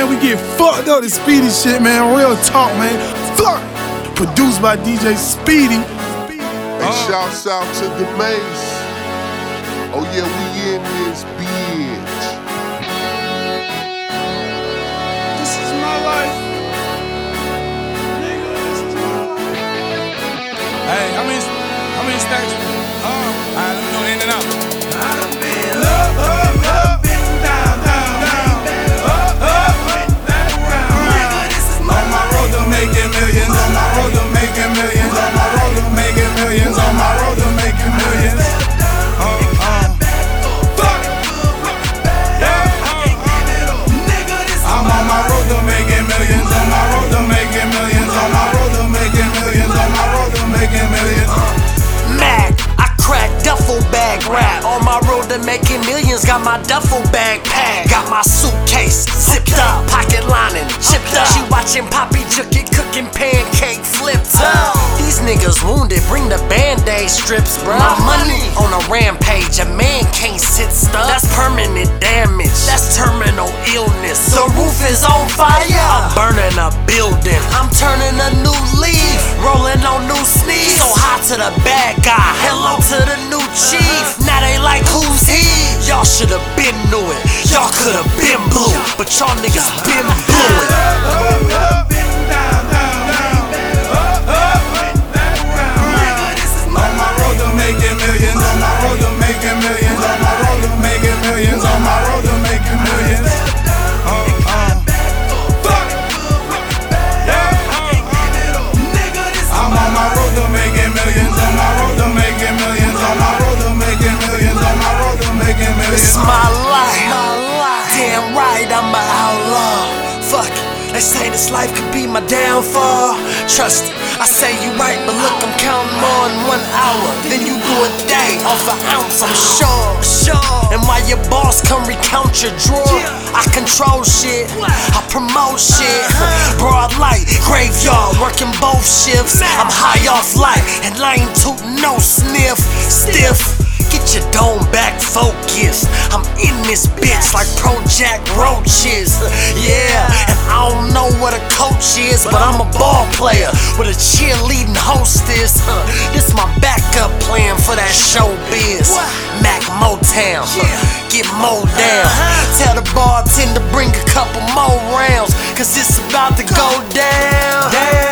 man, we get fucked up to Speedy shit, man. Real talk, man. Fuck. Produced by DJ Speedy. Hey, shouts out to the Mace. Oh yeah, we in this bitch. This is my life. Nigga, this is my life. Hey, how many stacks? Alright, let me know in and out. I've been up, and down, Nigga, this is my life. On my road to making millions, on my road to making millions, on my road to making millions, on my road to making millions. I'm on my road to making millions, on my road to making millions, on my road to making millions, on my road to making millions. Mac, I crack duffel bag rap. On my road to making millions, got my duffel bag packed. Got my suitcase zipped up, pocket lining chipped up. She watching Poppy Jookie cooking pancake flips up. These niggas wounded, bring the band-aid strips, bruh. My money on a rampage, a man can't sit stuck. That's permanent damage, that's terminal illness. The roof is on fire, I'm burning a building. I'm turning a new leaf, rolling on new sneeze. So hot to the bad guy, hello to the new chief. Now they like, who's he? Y'all should've been knew it, y'all could've been blue, but y'all niggas been blue it. Up and down. On my road to making millions, on my road to making millions, on my road to making millions, on my road to making millions. Fuck. I'm on my road to making millions, on my road to making millions, on my road to making millions, on my road to making millions. It's my life, damn right I'm an outlaw. Fuck it, they say this life could be my downfall. Trust it, I say you right, but look, I'm counting more in 1 hour than you do a day off an ounce, I'm sure. And while your boss come recount your drawer, I control shit, I promote shit. Broad light, graveyard, working both shifts. I'm high off life, and I ain't tootin' no sniff. Stiff, get your dome back focused. I'm in this bitch like Project Roaches. Yeah, and I don't know what a coach is, but I'm a ball player with a cheerleading hostess. This my backup plan for that showbiz. Mac Motown, get mowed down. Tell the bartender bring a couple more rounds, cause it's about to go down.